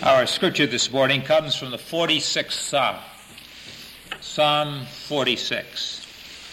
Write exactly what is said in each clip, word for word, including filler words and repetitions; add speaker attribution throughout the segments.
Speaker 1: Our scripture this morning comes from the forty-sixth Psalm, Psalm forty-six.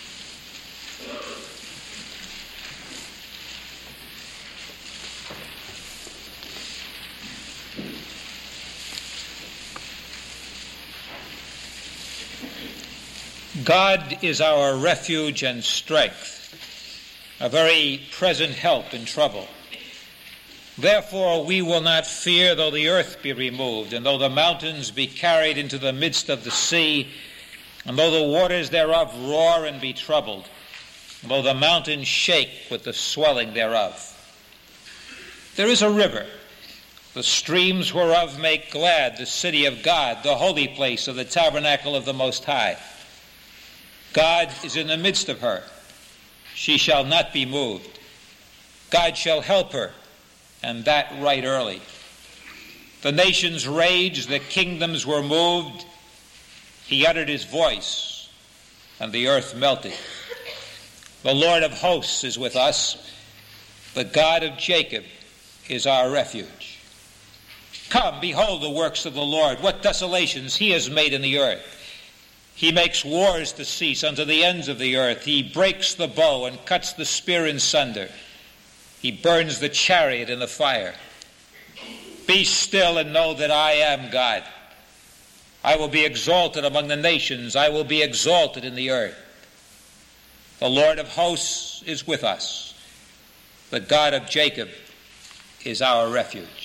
Speaker 1: God is our refuge and strength, a very present help in trouble. Therefore we will not fear, though the earth be removed, and though the mountains be carried into the midst of the sea, and though the waters thereof roar and be troubled, and though the mountains shake with the swelling thereof. There is a river, the streams whereof make glad the city of God, the holy place of the tabernacle of the Most High. God is in the midst of her. She shall not be moved. God shall help her, and that right early. The nations raged, the kingdoms were moved. He uttered his voice, and the earth melted. The Lord of hosts is with us. The God of Jacob is our refuge. Come, behold the works of the Lord, what desolations he has made in the earth. He makes wars to cease unto the ends of the earth. He breaks the bow and cuts the spear in sunder. He burns the chariot in the fire. Be still and know that I am God. I will be exalted among the nations. I will be exalted in the earth. The Lord of hosts is with us. The God of Jacob is our refuge.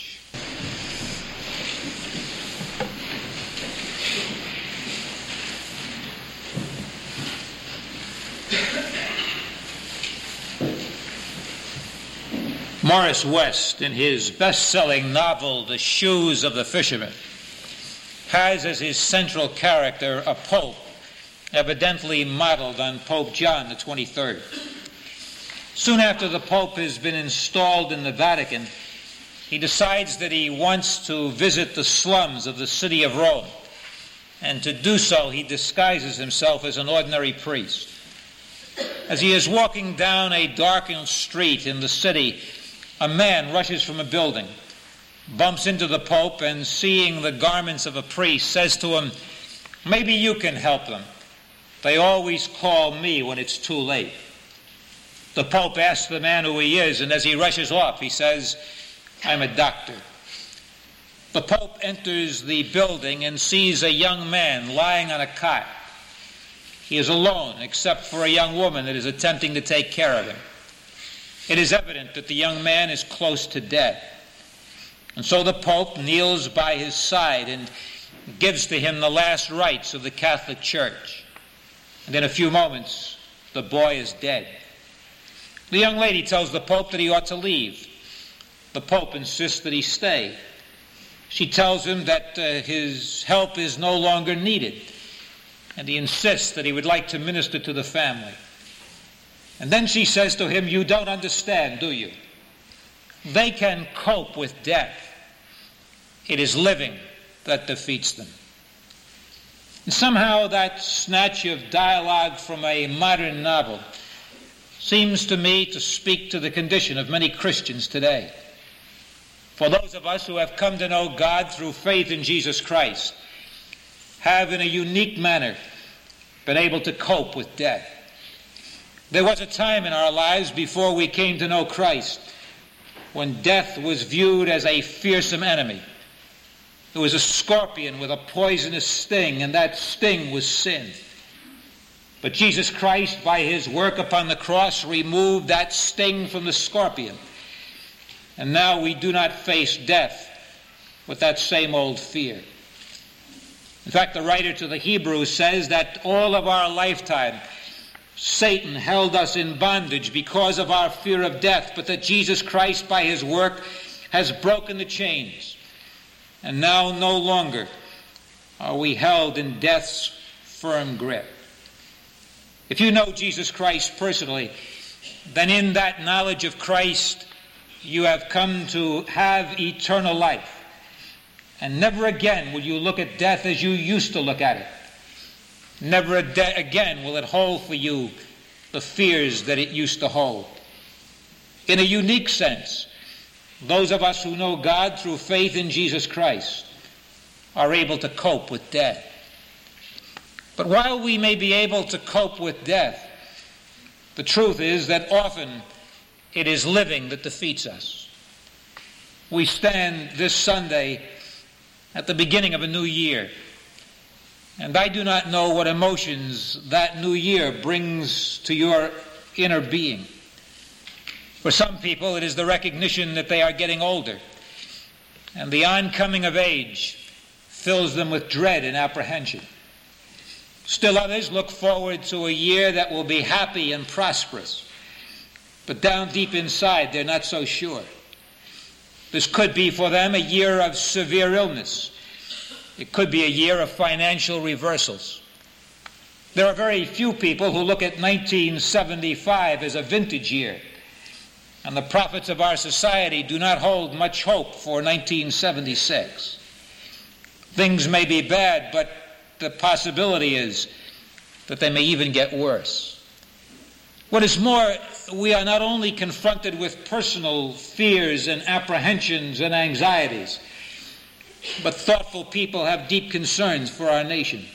Speaker 1: Morris West, in his best-selling novel, The Shoes of the Fisherman, has as his central character a pope, evidently modeled on Pope John the twenty-third. Soon after the pope has been installed in the Vatican, he decides that he wants to visit the slums of the city of Rome, and to do so he disguises himself as an ordinary priest. As he is walking down a darkened street in the city, a man rushes from a building, bumps into the Pope, and seeing the garments of a priest, says to him, "Maybe you can help them. They always call me when it's too late." The Pope asks the man who he is, and as he rushes off, he says, "I'm a doctor." The Pope enters the building and sees a young man lying on a cot. He is alone, except for a young woman that is attempting to take care of him. It is evident that the young man is close to death. And so the Pope kneels by his side and gives to him the last rites of the Catholic Church. And in a few moments, the boy is dead. The young lady tells the Pope that he ought to leave. The Pope insists that he stay. She tells him that uh, his help is no longer needed, and he insists that he would like to minister to the family. And then she says to him, "You don't understand, do you? They can cope with death. It is living that defeats them." And somehow that snatch of dialogue from a modern novel seems to me to speak to the condition of many Christians today. For those of us who have come to know God through faith in Jesus Christ have in a unique manner been able to cope with death. There was a time in our lives before we came to know Christ when death was viewed as a fearsome enemy. It was a scorpion with a poisonous sting, and that sting was sin. But Jesus Christ, by his work upon the cross, removed that sting from the scorpion. And now we do not face death with that same old fear. In fact, the writer to the Hebrews says that all of our lifetime, Satan held us in bondage because of our fear of death, but that Jesus Christ, by his work, has broken the chains. And now no longer are we held in death's firm grip. If you know Jesus Christ personally, then in that knowledge of Christ, you have come to have eternal life. And never again will you look at death as you used to look at it. Never again will it hold for you the fears that it used to hold. In a unique sense, those of us who know God through faith in Jesus Christ are able to cope with death. But while we may be able to cope with death, the truth is that often it is living that defeats us. We stand this Sunday at the beginning of a new year, and I do not know what emotions that new year brings to your inner being. For some people, it is the recognition that they are getting older, and the oncoming of age fills them with dread and apprehension. Still others look forward to a year that will be happy and prosperous, but down deep inside, they're not so sure. This could be for them a year of severe illness. It could be a year of financial reversals. There are very few people who look at nineteen seventy-five as a vintage year, and the prophets of our society do not hold much hope for nineteen seventy-six. Things may be bad, but the possibility is that they may even get worse. What is more, we are not only confronted with personal fears and apprehensions and anxieties, but thoughtful people have deep concerns for our nation.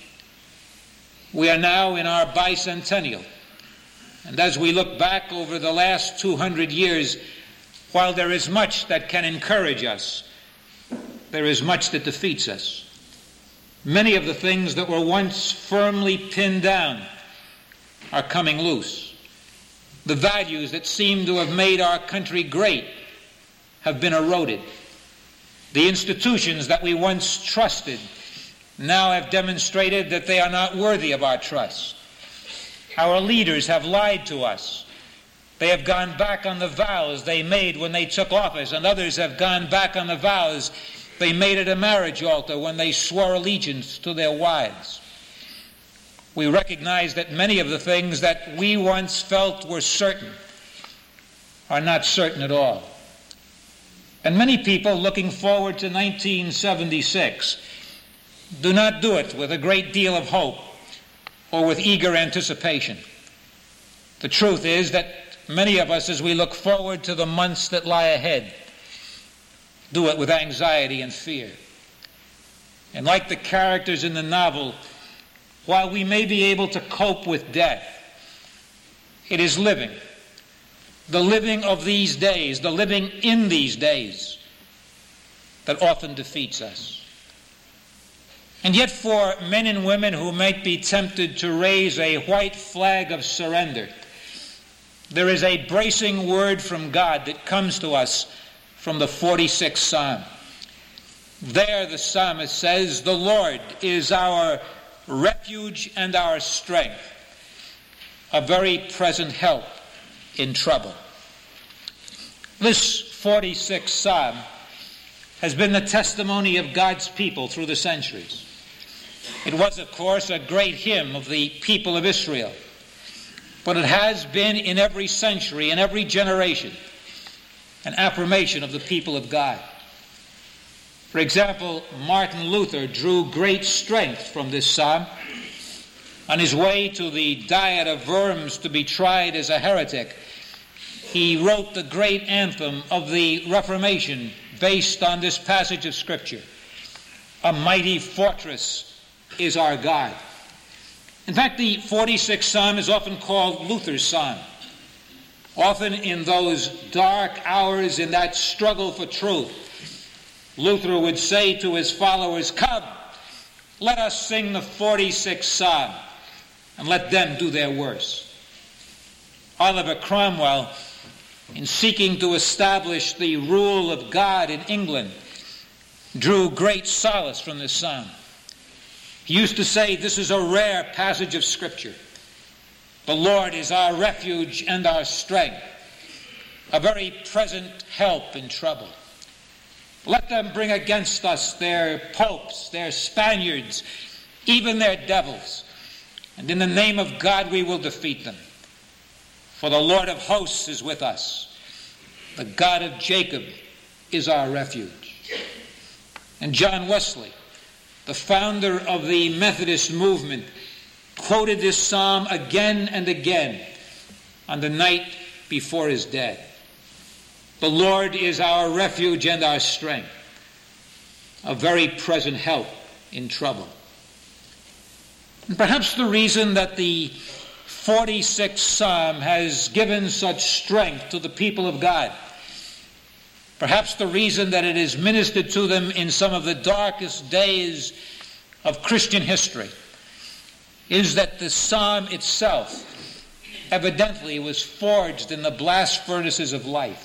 Speaker 1: We are now in our bicentennial, and as we look back over the last two hundred years, while there is much that can encourage us, there is much that defeats us. Many of the things that were once firmly pinned down are coming loose. The values that seem to have made our country great have been eroded. The institutions that we once trusted now have demonstrated that they are not worthy of our trust. Our leaders have lied to us. They have gone back on the vows they made when they took office, and others have gone back on the vows they made at a marriage altar when they swore allegiance to their wives. We recognize that many of the things that we once felt were certain are not certain at all. And many people looking forward to nineteen seventy-six do not do it with a great deal of hope or with eager anticipation. The truth is that many of us, as we look forward to the months that lie ahead, do it with anxiety and fear. And like the characters in the novel, while we may be able to cope with death, it is living, the living of these days, the living in these days, that often defeats us. And yet for men and women who might be tempted to raise a white flag of surrender, there is a bracing word from God that comes to us from the forty-sixth Psalm. There the psalmist says, "The Lord is our refuge and our strength, a very present help in trouble." This forty-sixth Psalm has been the testimony of God's people through the centuries. It was, of course, a great hymn of the people of Israel, but it has been in every century, in every generation, an affirmation of the people of God. For example, Martin Luther drew great strength from this psalm. On his way to the Diet of Worms to be tried as a heretic, he wrote the great anthem of the Reformation based on this passage of Scripture. "A mighty fortress is our God." In fact, the forty-sixth Psalm is often called Luther's Psalm. Often in those dark hours, in that struggle for truth, Luther would say to his followers, "Come, let us sing the forty-sixth Psalm, and let them do their worst." Oliver Cromwell, in seeking to establish the rule of God in England, drew great solace from this psalm. He used to say, "This is a rare passage of Scripture. The Lord is our refuge and our strength, a very present help in trouble. Let them bring against us their popes, their Spaniards, even their devils, and in the name of God we will defeat them. For the Lord of hosts is with us. The God of Jacob is our refuge." And John Wesley, the founder of the Methodist movement, quoted this psalm again and again on the night before his death. "The Lord is our refuge and our strength, a very present help in trouble. And perhaps the reason that the forty-sixth Psalm has given such strength to the people of God, perhaps the reason that it has ministered to them in some of the darkest days of Christian history, is that the psalm itself evidently was forged in the blast furnaces of life.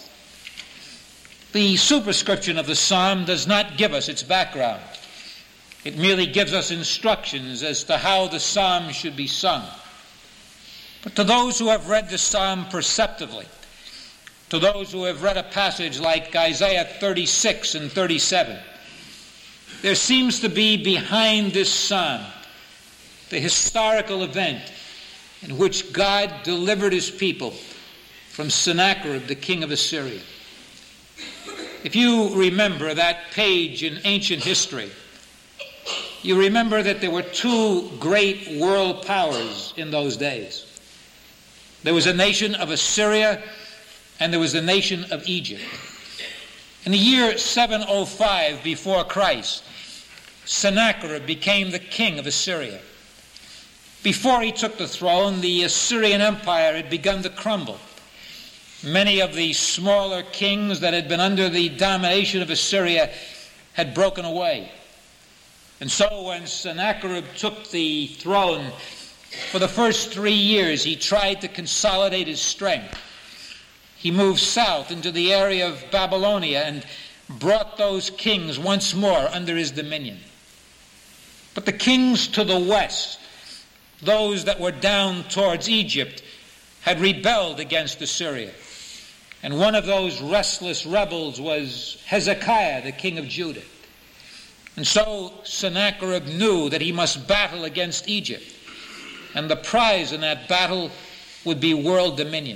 Speaker 1: The superscription of the psalm does not give us its background. It merely gives us instructions as to how the psalm should be sung. But to those who have read the psalm perceptively, to those who have read a passage like Isaiah thirty-six and thirty-seven, there seems to be behind this psalm the historical event in which God delivered his people from Sennacherib, the king of Assyria. If you remember that page in ancient history, you remember that there were two great world powers in those days. There was a nation of Assyria, and there was the nation of Egypt. In the year seven oh five before Christ, Sennacherib became the king of Assyria. Before he took the throne, the Assyrian Empire had begun to crumble. Many of the smaller kings that had been under the domination of Assyria had broken away. And so when Sennacherib took the throne, for the first three years he tried to consolidate his strength. He moved south into the area of Babylonia and brought those kings once more under his dominion. But the kings to the west, those that were down towards Egypt, had rebelled against Assyria. And one of those restless rebels was Hezekiah, the king of Judah. And so Sennacherib knew that he must battle against Egypt. And the prize in that battle would be world dominion.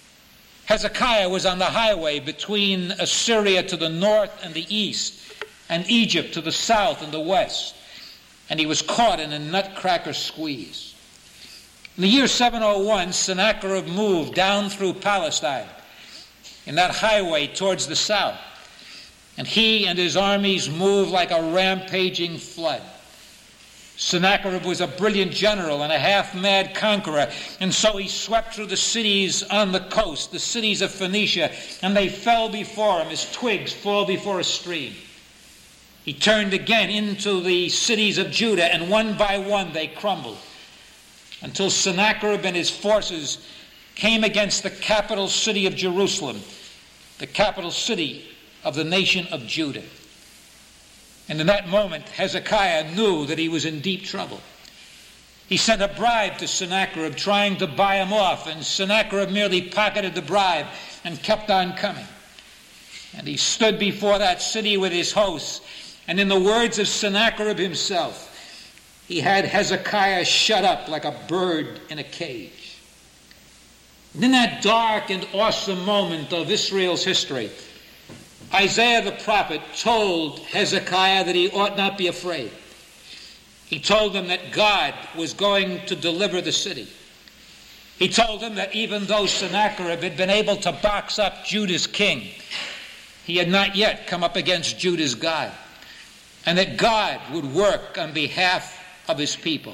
Speaker 1: Hezekiah was on the highway between Assyria to the north and the east, and Egypt to the south and the west. And he was caught in a nutcracker squeeze. In the year seven oh one, Sennacherib moved down through Palestine in that highway towards the south. And he and his armies moved like a rampaging flood. Sennacherib was a brilliant general and a half-mad conqueror, and so he swept through the cities on the coast, the cities of Phoenicia, and they fell before him as twigs fall before a stream. He turned again into the cities of Judah, and one by one they crumbled, until Sennacherib and his forces came against the capital city of Jerusalem, the capital city of the nation of Judah. And in that moment, Hezekiah knew that he was in deep trouble. He sent a bribe to Sennacherib, trying to buy him off, and Sennacherib merely pocketed the bribe and kept on coming. And he stood before that city with his hosts, and in the words of Sennacherib himself, he had Hezekiah shut up like a bird in a cage. And in that dark and awesome moment of Israel's history, Isaiah the prophet told Hezekiah that he ought not be afraid. He told him that God was going to deliver the city. He told him that even though Sennacherib had been able to box up Judah's king, he had not yet come up against Judah's God, and that God would work on behalf of his people.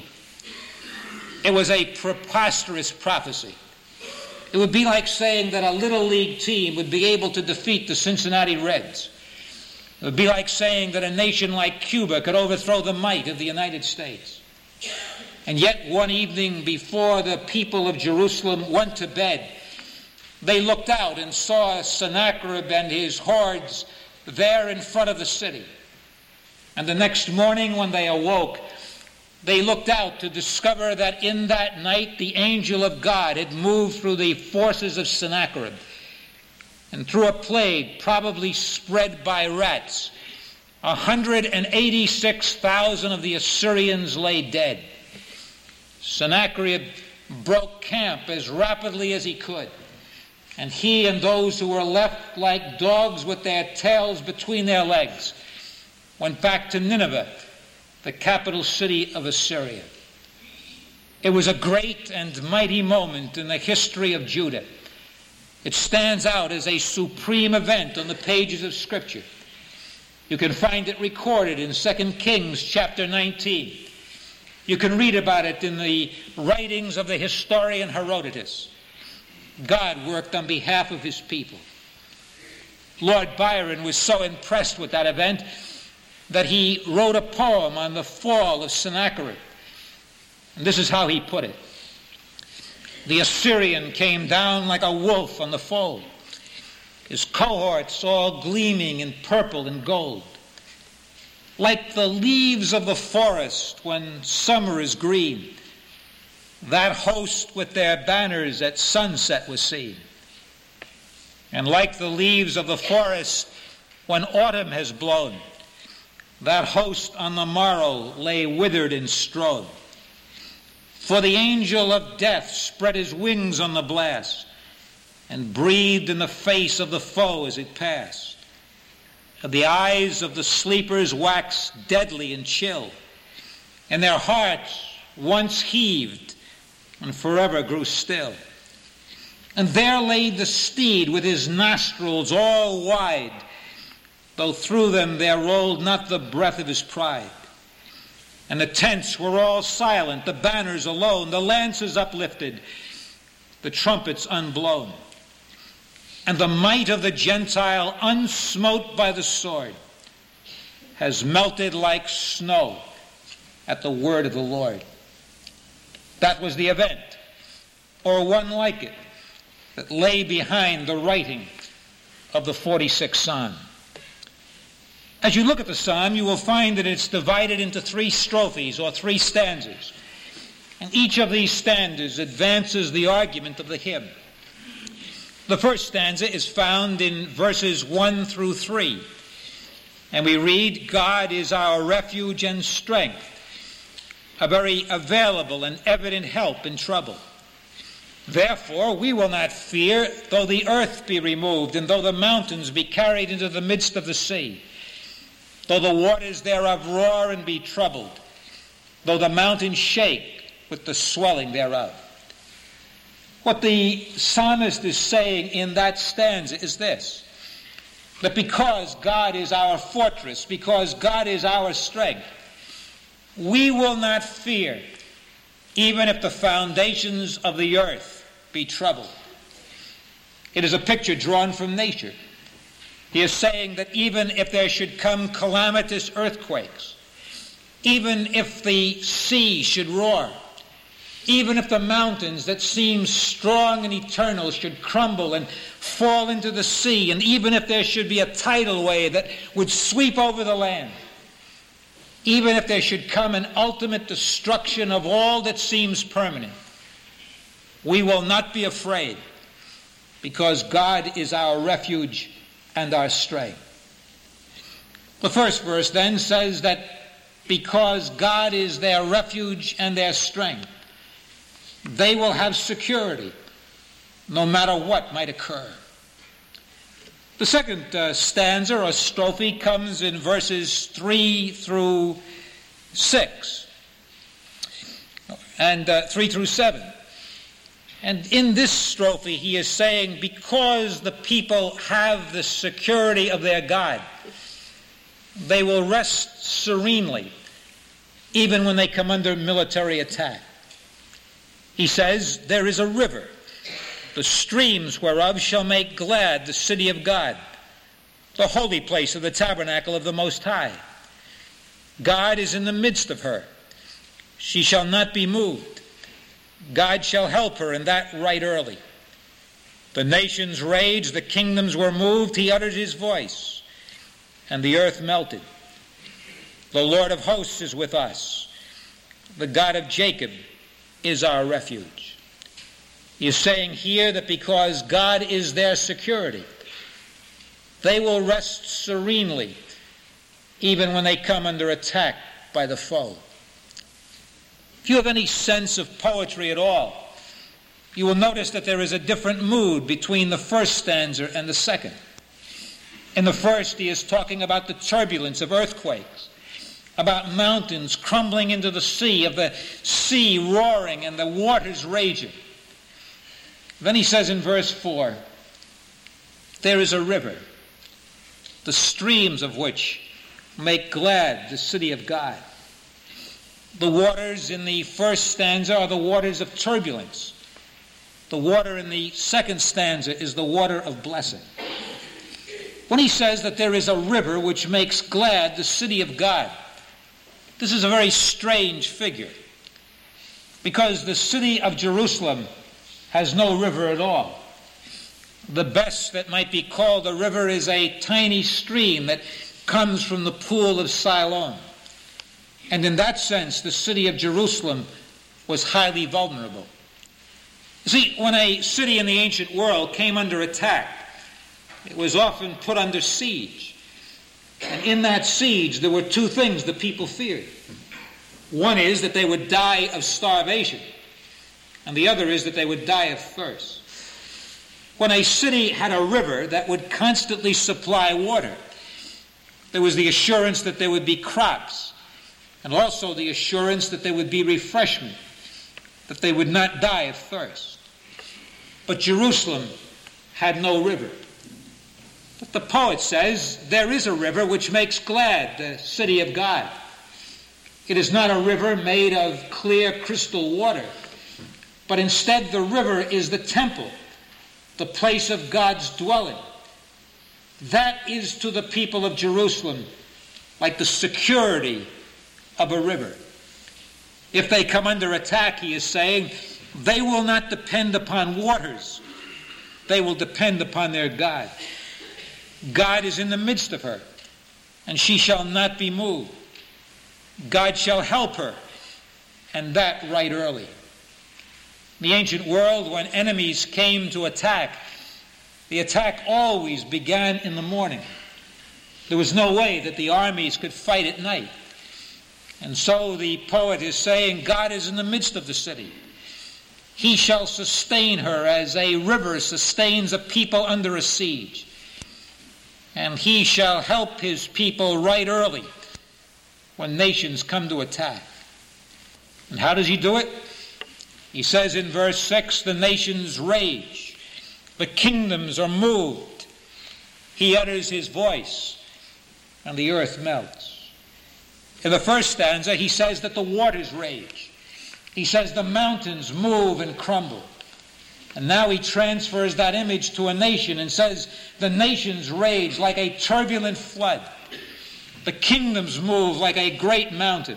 Speaker 1: It was a preposterous prophecy. It would be like saying that a little league team would be able to defeat the Cincinnati Reds. It would be like saying that a nation like Cuba could overthrow the might of the United States. And yet one evening before the people of Jerusalem went to bed, they looked out and saw Sennacherib and his hordes there in front of the city. And the next morning when they awoke, they looked out to discover that in that night the angel of God had moved through the forces of Sennacherib, and through a plague probably spread by rats, one hundred eighty-six thousand of the Assyrians lay dead. Sennacherib broke camp as rapidly as he could, and he and those who were left like dogs with their tails between their legs went back to Nineveh, the capital city of Assyria. It was a great and mighty moment in the history of Judah. It stands out as a supreme event on the pages of Scripture. You can find it recorded in Second Kings chapter nineteen. You can read about it in the writings of the historian Herodotus. God worked on behalf of his people. Lord Byron was so impressed with that event that he wrote a poem on the fall of Sennacherib. And this is how he put it. The Assyrian came down like a wolf on the fold, his cohorts all gleaming in purple and gold. Like the leaves of the forest when summer is green, that host with their banners at sunset was seen. And like the leaves of the forest when autumn has blown, that host on the morrow lay withered and strown. For the angel of death spread his wings on the blast and breathed in the face of the foe as it passed. And the eyes of the sleepers waxed deadly and chill, and their hearts once heaved and forever grew still. And there lay the steed with his nostrils all wide, though through them there rolled not the breath of his pride. And the tents were all silent, the banners alone, the lances uplifted, the trumpets unblown. And the might of the Gentile, unsmote by the sword, has melted like snow at the word of the Lord. That was the event, or one like it, that lay behind the writing of the forty-sixth Psalm. As you look at the psalm, you will find that it's divided into three strophes, or three stanzas. And each of these stanzas advances the argument of the hymn. The first stanza is found in verses one through three. And we read, God is our refuge and strength, a very available and evident help in trouble. Therefore we will not fear, though the earth be removed, and though the mountains be carried into the midst of the sea, though the waters thereof roar and be troubled, though the mountains shake with the swelling thereof. What the psalmist is saying in that stanza is this, that because God is our fortress, because God is our strength, we will not fear, even if the foundations of the earth be troubled. It is a picture drawn from nature. He is saying that even if there should come calamitous earthquakes, even if the sea should roar, even if the mountains that seem strong and eternal should crumble and fall into the sea, and even if there should be a tidal wave that would sweep over the land, even if there should come an ultimate destruction of all that seems permanent, we will not be afraid, because God is our refuge and our strength. The first verse then says that because God is their refuge and their strength, they will have security no matter what might occur. The second uh, stanza or strophe comes in verses three through six and uh, three through seven. And in this strophe he is saying, because the people have the security of their God, they will rest serenely even when they come under military attack. He says, there is a river, the streams whereof shall make glad the city of God, the holy place of the tabernacle of the Most High. God is in the midst of her. She shall not be moved. God shall help her in that right early. The nations raged, the kingdoms were moved, he uttered his voice, and the earth melted. The Lord of hosts is with us. The God of Jacob is our refuge. He is saying here that because God is their security, they will rest serenely even when they come under attack by the foe. If you have any sense of poetry at all, you will notice that there is a different mood between the first stanza and the second. In the first, he is talking about the turbulence of earthquakes, about mountains crumbling into the sea, of the sea roaring and the waters raging. Then he says in verse four, there is a river, the streams of which make glad the city of God. The waters in the first stanza are the waters of turbulence. The water in the second stanza is the water of blessing. When he says that there is a river which makes glad the city of God, this is a very strange figure, because the city of Jerusalem has no river at all. The best that might be called a river is a tiny stream that comes from the pool of Siloam. And in that sense, the city of Jerusalem was highly vulnerable. You see, when a city in the ancient world came under attack, it was often put under siege. And in that siege, there were two things the people feared. One is that they would die of starvation, and the other is that they would die of thirst. When a city had a river that would constantly supply water, there was the assurance that there would be crops, and also the assurance that there would be refreshment, that they would not die of thirst. But Jerusalem had no river. But the poet says, there is a river which makes glad the city of God. It is not a river made of clear crystal water, but instead the river is the temple, the place of God's dwelling. That is to the people of Jerusalem like the security of a river. If they come under attack, he is saying, they will not depend upon waters. They will depend upon their God. God is in the midst of her, and she shall not be moved. God shall help her, and that right early. In the ancient world, when enemies came to attack, the attack always began in the morning. There was no way that the armies could fight at night. And so the poet is saying, God is in the midst of the city. He shall sustain her as a river sustains a people under a siege. And he shall help his people right early when nations come to attack. And how does he do it? He says in verse six, the nations rage, the kingdoms are moved. He utters his voice, and the earth melts. In the first stanza, he says that the waters rage. He says the mountains move and crumble. And now he transfers that image to a nation and says the nations rage like a turbulent flood. The kingdoms move like a great mountain.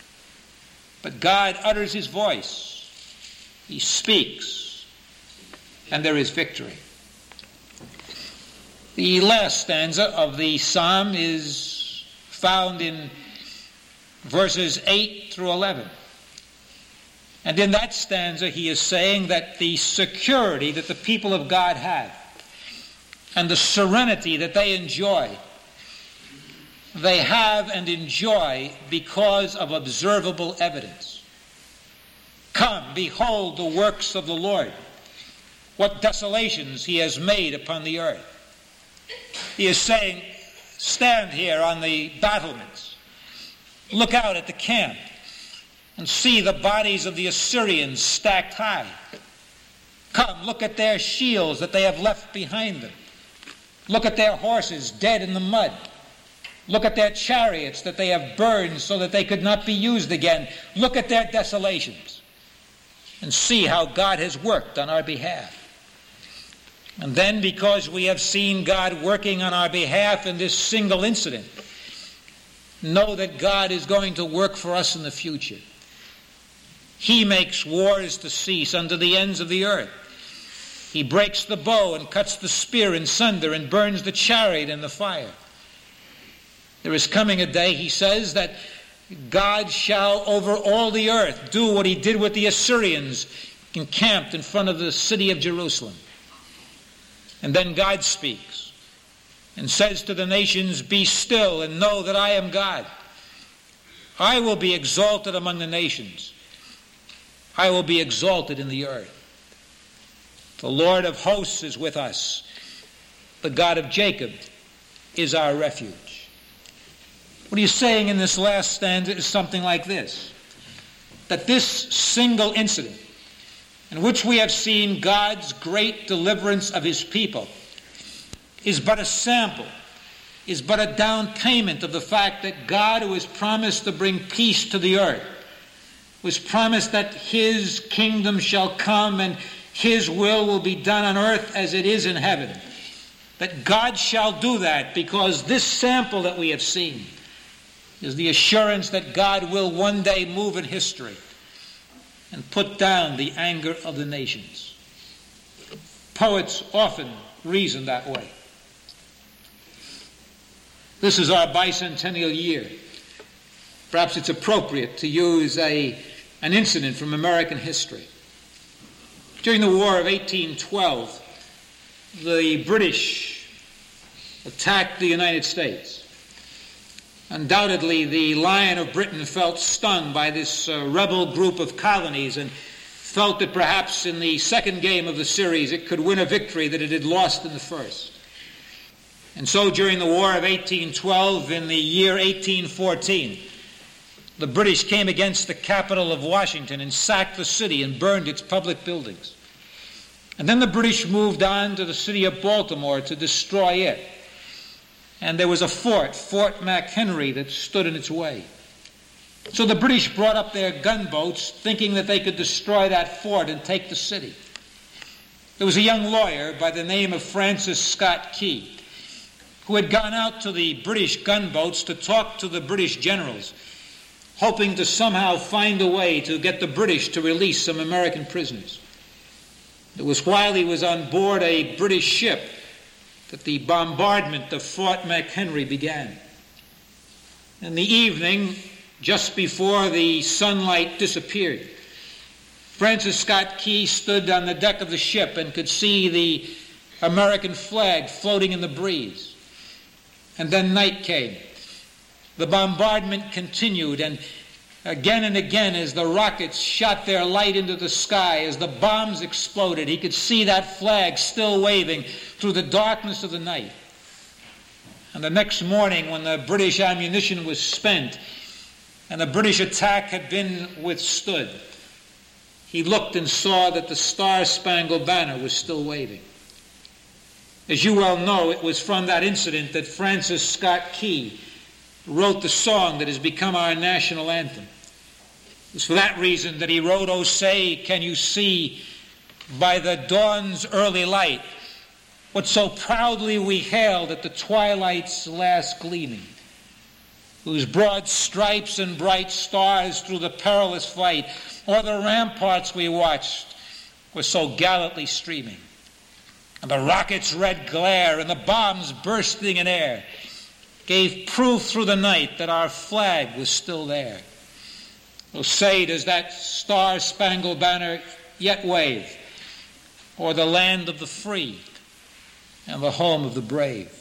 Speaker 1: But God utters his voice. He speaks, and there is victory. The last stanza of the psalm is found in verses eight through eleven. And in that stanza, he is saying that the security that the people of God have and the serenity that they enjoy, they have and enjoy because of observable evidence. Come, behold the works of the Lord, what desolations he has made upon the earth. He is saying, stand here on the battlements, look out at the camp, and see the bodies of the Assyrians stacked high. Come, look at their shields that they have left behind them. Look at their horses dead in the mud. Look at their chariots that they have burned so that they could not be used again. Look at their desolations and see how God has worked on our behalf. And then, because we have seen God working on our behalf in this single incident, know that God is going to work for us in the future. He makes wars to cease unto the ends of the earth. He breaks the bow and cuts the spear in sunder and burns the chariot in the fire. There is coming a day, he says, that God shall over all the earth do what he did with the Assyrians encamped in front of the city of Jerusalem. And then God speaks and says to the nations, be still and know that I am God. I will be exalted among the nations. I will be exalted in the earth. The Lord of hosts is with us. The God of Jacob is our refuge. What he's saying in this last stanza is something like this, that this single incident in which we have seen God's great deliverance of his people is but a sample, is but a down payment of the fact that God, who has promised to bring peace to the earth, was promised that his kingdom shall come and his will will be done on earth as it is in heaven. That God shall do that, because this sample that we have seen is the assurance that God will one day move in history and put down the anger of the nations. Poets often reason that way. This is our bicentennial year. Perhaps it's appropriate to use a, an incident from American history. During the War of eighteen twelve, the British attacked the United States. Undoubtedly, the Lion of Britain felt stung by this uh, rebel group of colonies and felt that perhaps in the second game of the series it could win a victory that it had lost in the first. And so during the War of eighteen twelve, in the year eighteen fourteen, the British came against the capital of Washington and sacked the city and burned its public buildings. And then the British moved on to the city of Baltimore to destroy it. And there was a fort, Fort McHenry, that stood in its way. So the British brought up their gunboats thinking that they could destroy that fort and take the city. There was a young lawyer by the name of Francis Scott Key who had gone out to the British gunboats to talk to the British generals, hoping to somehow find a way to get the British to release some American prisoners. It was while he was on board a British ship that the bombardment of Fort McHenry began. In the evening, just before the sunlight disappeared, Francis Scott Key stood on the deck of the ship and could see the American flag floating in the breeze. And then night came. The bombardment continued, and again and again, as the rockets shot their light into the sky, as the bombs exploded, he could see that flag still waving through the darkness of the night. And the next morning, when the British ammunition was spent and the British attack had been withstood, he looked and saw that the Star-Spangled Banner was still waving. As you well know, it was from that incident that Francis Scott Key wrote the song that has become our national anthem. It was for that reason that he wrote, "Oh, say, can you see by the dawn's early light what so proudly we hailed at the twilight's last gleaming, whose broad stripes and bright stars through the perilous fight, o'er the ramparts we watched, were so gallantly streaming. And the rocket's red glare and the bombs bursting in air gave proof through the night that our flag was still there. Oh, say, does that star-spangled banner yet wave o'er the land of the free and the home of the brave?"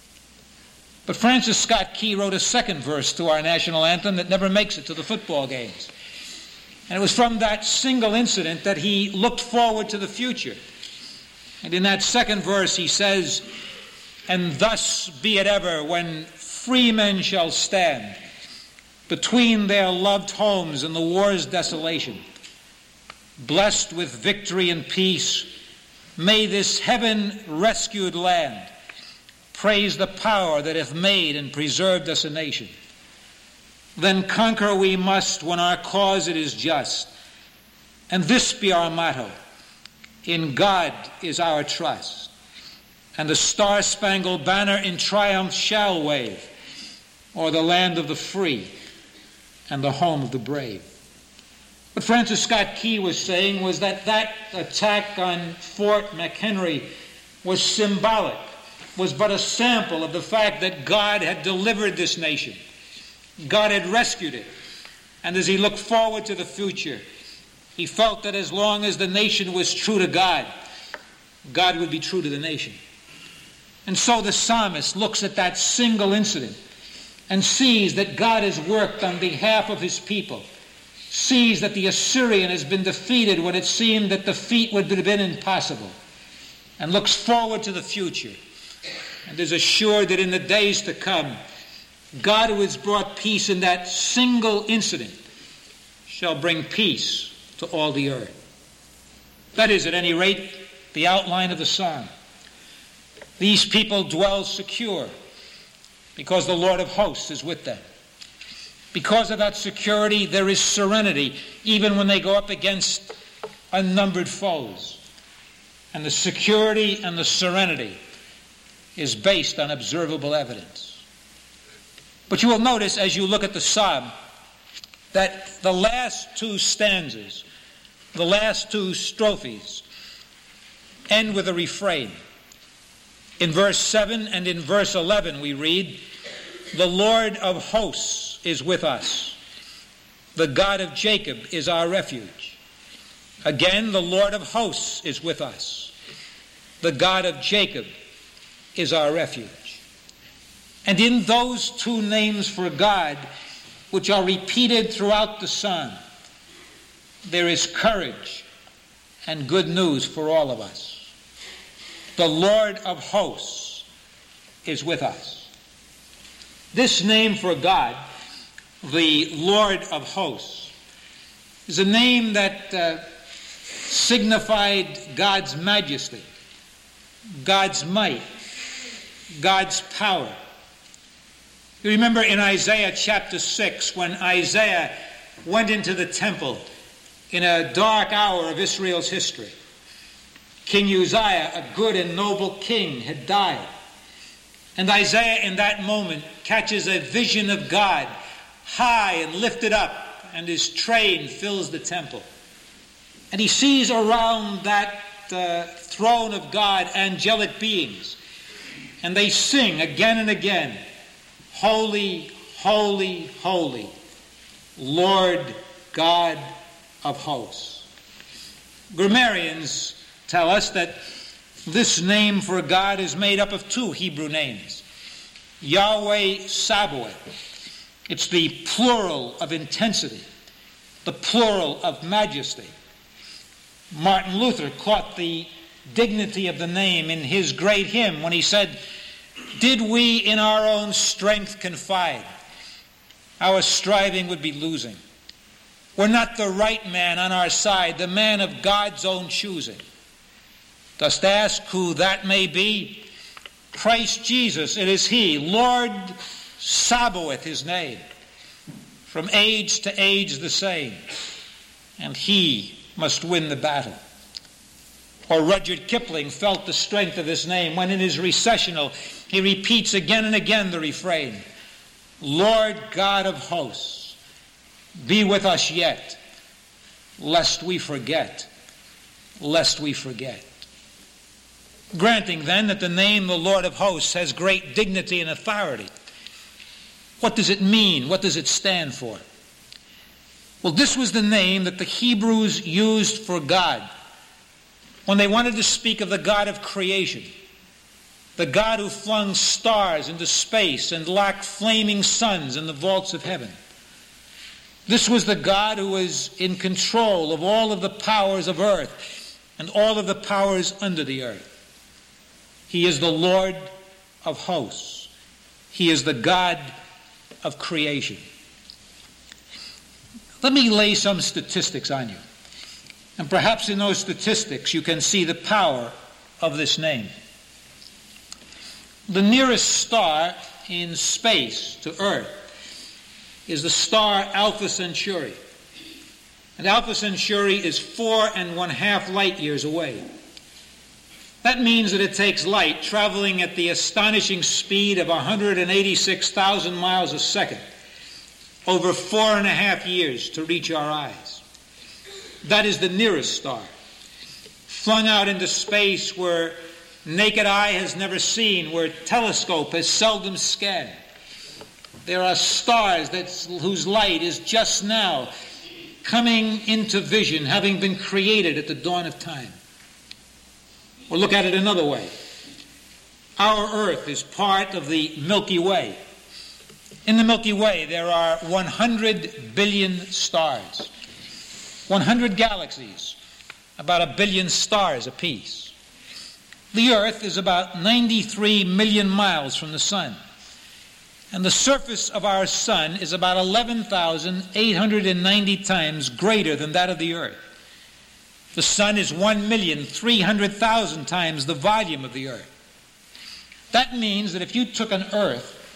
Speaker 1: But Francis Scott Key wrote a second verse to our national anthem that never makes it to the football games. And it was from that single incident that he looked forward to the future. And in that second verse he says, "And thus be it ever, when free men shall stand between their loved homes and the war's desolation, blessed with victory and peace, may this heaven-rescued land praise the power that hath made and preserved us a nation. Then conquer we must when our cause it is just, and this be our motto: in God is our trust, and the star-spangled banner in triumph shall wave o'er the land of the free and the home of the brave." What Francis Scott Key was saying was that that attack on Fort McHenry was symbolic, was but a sample of the fact that God had delivered this nation. God had rescued it. And as he looked forward to the future, he felt that as long as the nation was true to God, God would be true to the nation. And so the psalmist looks at that single incident and sees that God has worked on behalf of his people, sees that the Assyrian has been defeated when it seemed that defeat would have been impossible, and looks forward to the future and is assured that in the days to come, God, who has brought peace in that single incident, shall bring peace to all the earth. That is, at any rate, the outline of the psalm. These people dwell secure. because the Lord of hosts is with them. Because of that security, there is serenity, even when they go up against unnumbered foes. And the security and the serenity is based on observable evidence. But you will notice as you look at the psalm that the last two stanzas, the last two strophes, end with a refrain. In verse seven and in verse eleven we read, "The Lord of hosts is with us. The God of Jacob is our refuge." Again, "The Lord of hosts is with us. The God of Jacob is our refuge." And in those two names for God, which are repeated throughout the psalm, there is courage and good news for all of us. The Lord of hosts is with us. This name for God, the Lord of hosts, is a name that uh, signified God's majesty, God's might, God's power. You remember in Isaiah chapter six, when Isaiah went into the temple in a dark hour of Israel's history. King Uzziah, a good and noble king, had died. And Isaiah in that moment catches a vision of God high and lifted up, and his train fills the temple. And he sees around that uh, throne of God angelic beings, and they sing again and again, "Holy, holy, holy, Lord God of hosts." Grammarians tell us that this name for God is made up of two Hebrew names, Yahweh Sabaoth. It's the plural of intensity, the plural of majesty. Martin Luther caught the dignity of the name in his great hymn when he said, "Did we in our own strength confide, our striving would be losing. We're not the right man on our side, the man of God's own choosing. Dost ask who that may be? Christ Jesus, it is he, Lord Sabaoth his name, from age to age the same, and he must win the battle." Or Rudyard Kipling felt the strength of this name when in his recessional he repeats again and again the refrain, "Lord God of hosts, be with us yet, lest we forget, lest we forget." Granting then that the name the Lord of hosts has great dignity and authority, what does it mean? What does it stand for? Well, this was the name that the Hebrews used for God when they wanted to speak of the God of creation, the God who flung stars into space and locked flaming suns in the vaults of heaven. This was the God who was in control of all of the powers of earth and all of the powers under the earth. He is the Lord of hosts. He is the God of creation. Let me lay some statistics on you. And perhaps in those statistics you can see the power of this name. The nearest star in space to Earth is the star Alpha Centauri. And Alpha Centauri is four and one half light years away. That means that it takes light traveling at the astonishing speed of one hundred eighty-six thousand miles a second over four and a half years to reach our eyes. That is the nearest star, flung out into space where naked eye has never seen, where telescope has seldom scanned. There are stars that, whose light is just now coming into vision, having been created at the dawn of time. Or look at it another way. Our Earth is part of the Milky Way. In the Milky Way, there are one hundred billion stars, one hundred galaxies, about a billion stars apiece. The Earth is about ninety-three million miles from the sun, and the surface of our sun is about eleven thousand eight hundred ninety times greater than that of the Earth. The sun is one million three hundred thousand times the volume of the Earth. That means that if you took an Earth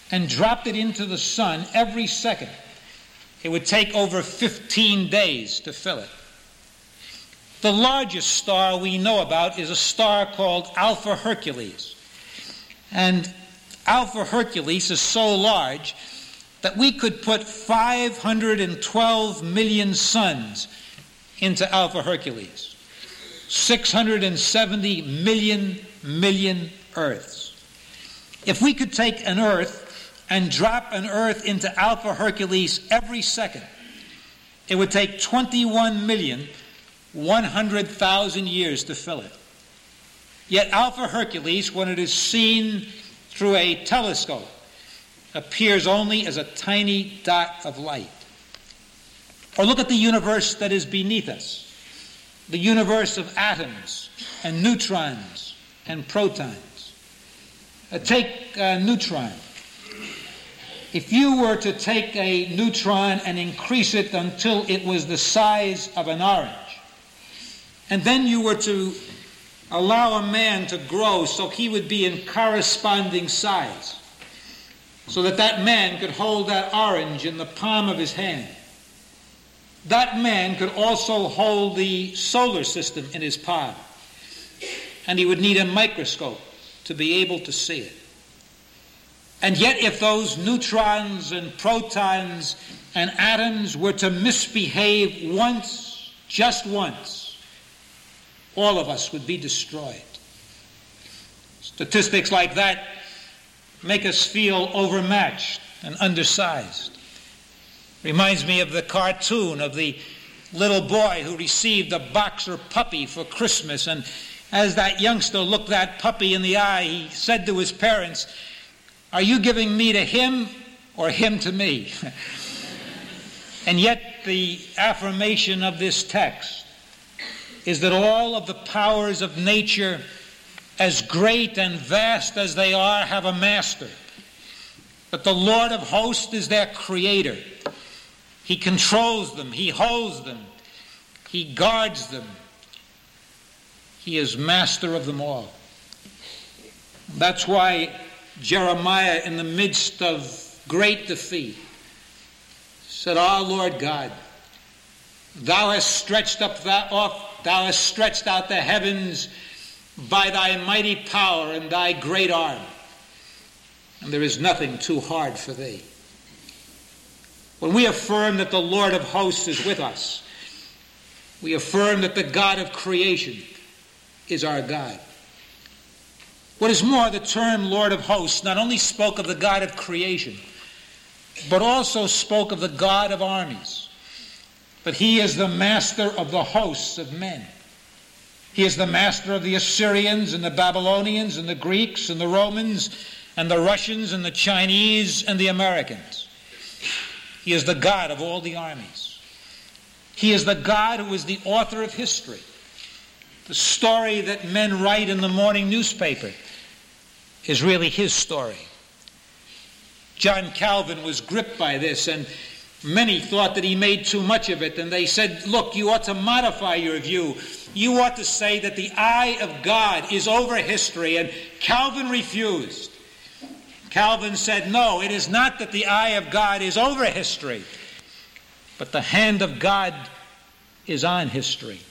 Speaker 1: and dropped it into the sun every second, it would take over fifteen days to fill it. The largest star we know about is a star called Alpha Hercules. And Alpha Hercules is so large that we could put five hundred twelve million suns into Alpha Hercules, six hundred seventy million million Earths. If we could take an Earth and drop an Earth into Alpha Hercules every second, it would take twenty-one million one hundred thousand years to fill it. Yet Alpha Hercules, when it is seen through a telescope, appears only as a tiny dot of light. Or look at the universe that is beneath us, the universe of atoms and neutrons and protons. Uh, take a neutron. If you were to take a neutron and increase it until it was the size of an orange, and then you were to allow a man to grow so he would be in corresponding size, so that that man could hold that orange in the palm of his hand, that man could also hold the solar system in his palm, and he would need a microscope to be able to see it. And yet, if those neutrons and protons and atoms were to misbehave once, just once, all of us would be destroyed. Statistics like that make us feel overmatched and undersized. Reminds me of the cartoon of the little boy who received a boxer puppy for Christmas, and as that youngster looked that puppy in the eye, he said to his parents, "Are you giving me to him or him to me?" And yet the affirmation of this text is that all of the powers of nature, as great and vast as they are, have a master. That the Lord of hosts is their creator. He controls them. He holds them. He guards them. He is master of them all. That's why Jeremiah, in the midst of great defeat, said, "Ah, Lord God, thou hast stretched up that off, thou hast stretched out the heavens by thy mighty power and thy great arm, and there is nothing too hard for thee." When we affirm that the Lord of hosts is with us, we affirm that the God of creation is our God. What is more, the term Lord of hosts not only spoke of the God of creation, but also spoke of the God of armies. But he is the master of the hosts of men. He is the master of the Assyrians and the Babylonians and the Greeks and the Romans and the Russians and the Chinese and the Americans. He is the God of all the armies. He is the God who is the author of history. The story that men write in the morning newspaper is really his story. John Calvin was gripped by this, and many thought that he made too much of it, and they said, "Look, you ought to modify your view. You ought to say that the eye of God is over history," and Calvin refused. Calvin said, "No, it is not that the eye of God is over history, but the hand of God is on history."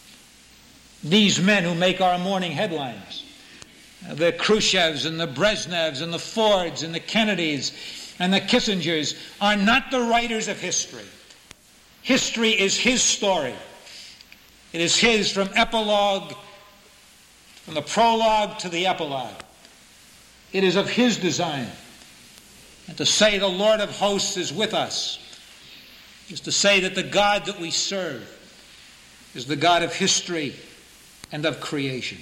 Speaker 1: These men who make our morning headlines, the Khrushchevs and the Brezhnevs and the Fords and the Kennedys and the Kissingers, are not the writers of history. History is his story. It is his from epilogue, from the prologue to the epilogue. It is of his design. And to say the Lord of hosts is with us is to say that the God that we serve is the God of history and of creation.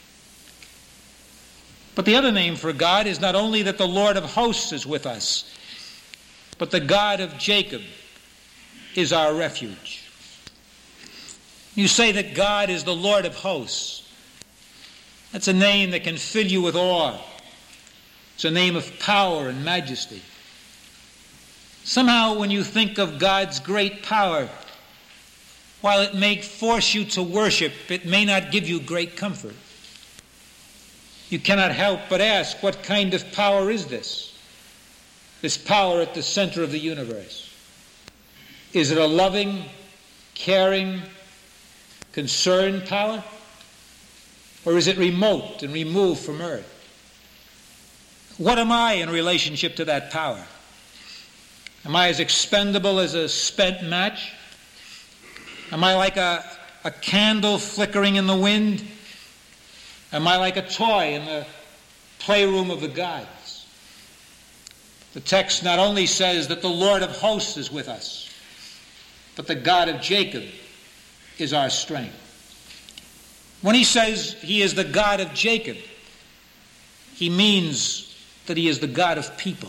Speaker 1: But the other name for God is not only that the Lord of hosts is with us, but the God of Jacob is our refuge. You say that God is the Lord of hosts. That's a name that can fill you with awe. It's a name of power and majesty. Somehow when you think of God's great power, while it may force you to worship, it may not give you great comfort. You cannot help but ask, what kind of power is this? this power at the center of the universe? Is it a loving, caring, concerned power? Or is it remote and removed from earth? What am I in relationship to that power? Am I as expendable as a spent match? Am I like a, a candle flickering in the wind? Am I like a toy in the playroom of the gods? The text not only says that the Lord of hosts is with us, but the God of Jacob is our strength. When he says he is the God of Jacob, he means that he is the God of people.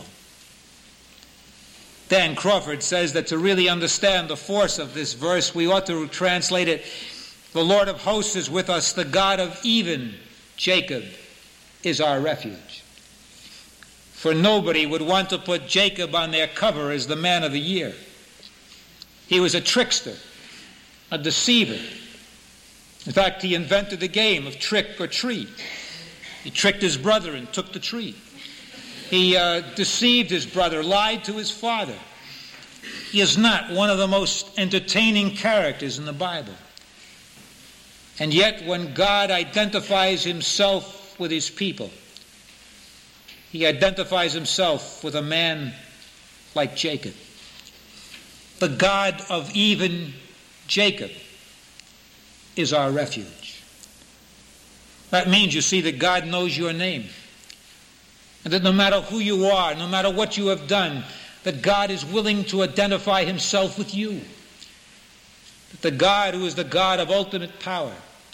Speaker 1: Dan Crawford says that to really understand the force of this verse, we ought to translate it, the Lord of hosts is with us, the God of even Jacob is our refuge. For nobody would want to put Jacob on their cover as the man of the year. He was a trickster, a deceiver. In fact, he invented the game of trick or treat. He tricked his brother and took the treat. He uh, deceived his brother, lied to his father. He is not one of the most entertaining characters in the Bible. And yet, when God identifies himself with his people, he identifies himself with a man like Jacob. The God of even Jacob is our refuge. That means, you see, that God knows your name. And that no matter who you are, no matter what you have done, that God is willing to identify himself with you. That the God who is the God of ultimate power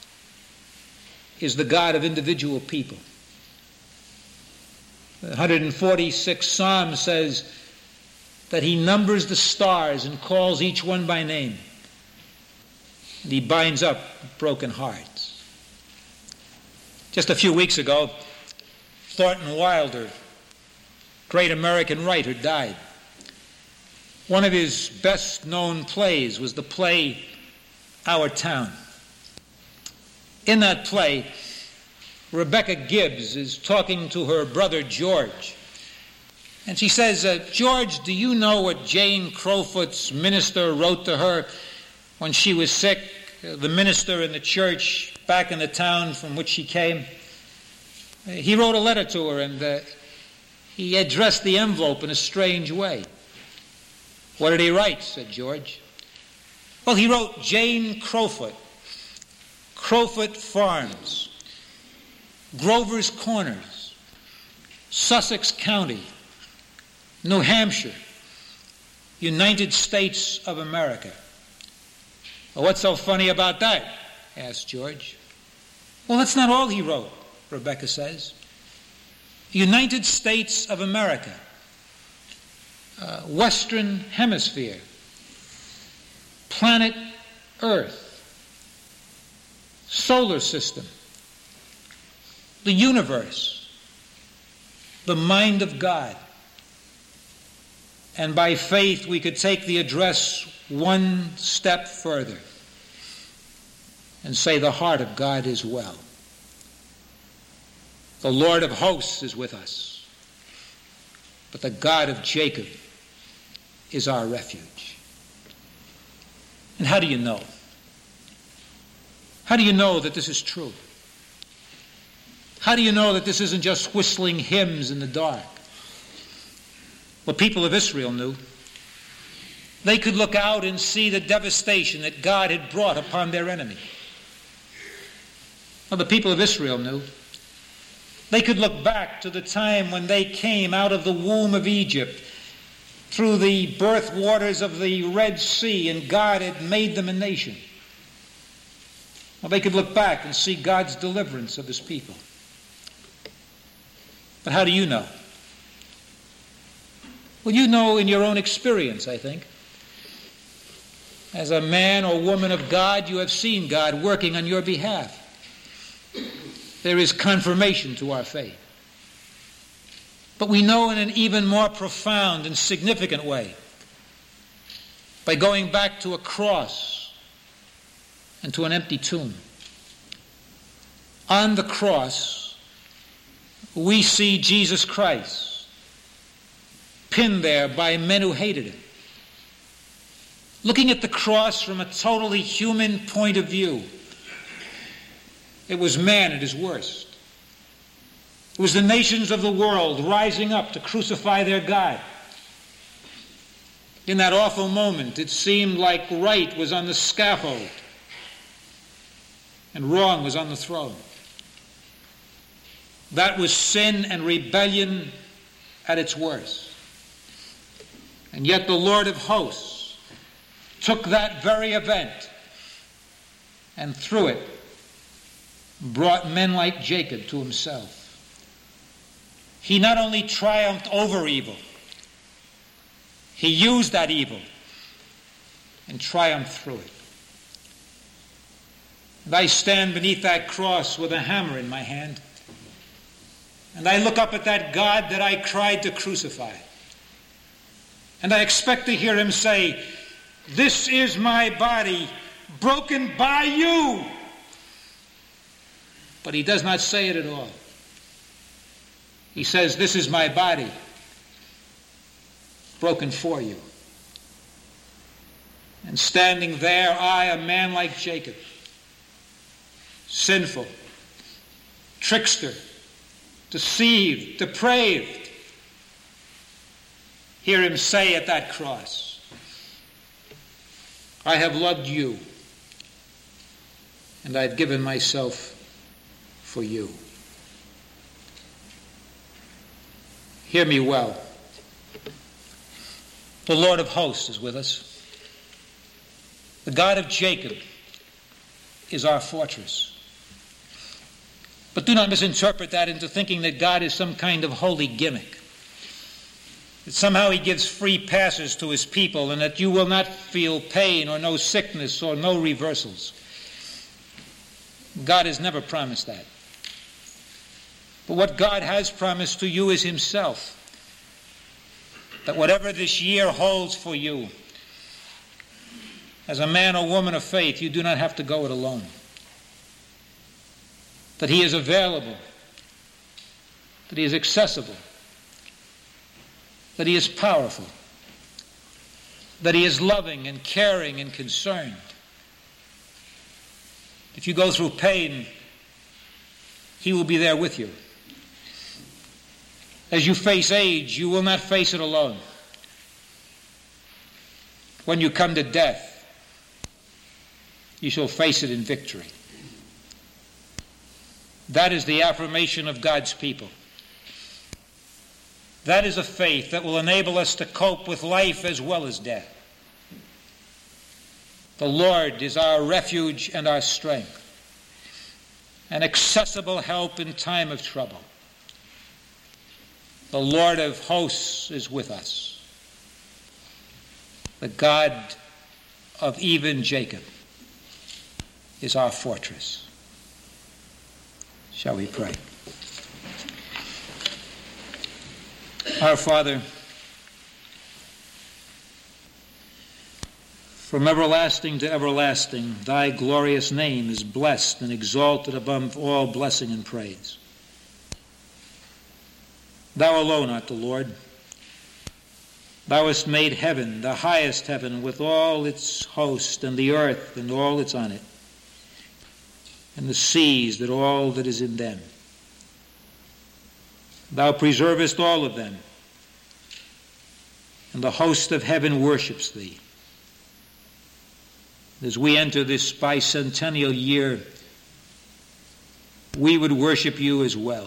Speaker 1: is the God of individual people. The one hundred forty-sixth Psalm says that he numbers the stars and calls each one by name. And he binds up broken hearts. Just a few weeks ago, Thornton Wilder, great American writer, died. One of his best-known plays was the play Our Town. In that play, Rebecca Gibbs is talking to her brother George. And she says, uh, George, do you know what Jane Crowfoot's minister wrote to her when she was sick? Uh, the minister in the church back in the town from which she came. Uh, he wrote a letter to her, and uh, he addressed the envelope in a strange way. What did he write? Said George. Well, he wrote Jane Crowfoot, Crowfoot Farms, Grover's Corners, Sussex County, New Hampshire, United States of America. Well, what's so funny about that? Asked George. Well, that's not all he wrote, Rebecca says. United States of America, uh, Western Hemisphere, planet Earth, solar system, the universe, the mind of God. And by faith, we could take the address one step further and say the heart of God is well. The Lord of hosts is with us, but the God of Jacob is our refuge. And how do you know? How do you know that this is true? How do you know that this isn't just whistling hymns in the dark? Well, people of Israel knew. They could look out and see the devastation that God had brought upon their enemy. Well, the people of Israel knew. They could look back to the time when they came out of the womb of Egypt, through the birth waters of the Red Sea, and God had made them a nation. Well, they could look back and see God's deliverance of his people. But how do you know? Well, you know in your own experience, I think. As a man or woman of God, you have seen God working on your behalf. There is confirmation to our faith. But we know in an even more profound and significant way by going back to a cross and to an empty tomb. On the cross, we see Jesus Christ, pinned there by men who hated him. Looking at the cross from a totally human point of view, it was man at his worst. It was the nations of the world rising up to crucify their God. In that awful moment, it seemed like right was on the scaffold and wrong was on the throne. That was sin and rebellion at its worst. And yet the Lord of hosts took that very event and through it brought men like Jacob to himself. He not only triumphed over evil, he used that evil and triumphed through it. And I stand beneath that cross with a hammer in my hand, and I look up at that God that I cried to crucify. And I expect to hear him say, "This is my body, broken by you." But he does not say it at all. He says, "This is my body, broken for you." And standing there, I, a man like Jacob, sinful, trickster, deceived, depraved, hear him say at that cross, "I have loved you, and I've given myself for you." Hear me well. The Lord of hosts is with us. The God of Jacob is our fortress. But do not misinterpret that into thinking that God is some kind of holy gimmick, that somehow he gives free passes to his people and that you will not feel pain or no sickness or no reversals. God has never promised that. But what God has promised to you is himself, that whatever this year holds for you, as a man or woman of faith, you do not have to go it alone. That he is available, that he is accessible, that he is powerful, that he is loving and caring and concerned. If you go through pain, he will be there with you. As you face age, you will not face it alone. When you come to death, you shall face it in victory. That is the affirmation of God's people. That is a faith that will enable us to cope with life as well as death. The Lord is our refuge and our strength, an accessible help in time of trouble. The Lord of hosts is with us. The God of even Jacob is our fortress. Shall we pray? Our Father, from everlasting to everlasting, thy glorious name is blessed and exalted above all blessing and praise. Thou alone art the Lord. Thou hast made heaven, the highest heaven, with all its host, and the earth and all that's on it, and the seas and all that is in them. Thou preservest all of them, and the host of heaven worships thee. As we enter this bicentennial year, we would worship you as well,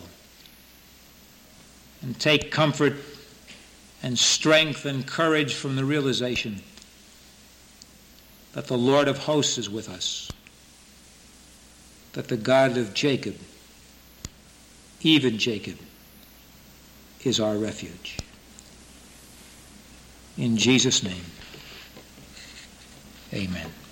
Speaker 1: and take comfort and strength and courage from the realization that the Lord of hosts is with us, that the God of Jacob, even Jacob, is our refuge. In Jesus' name, amen.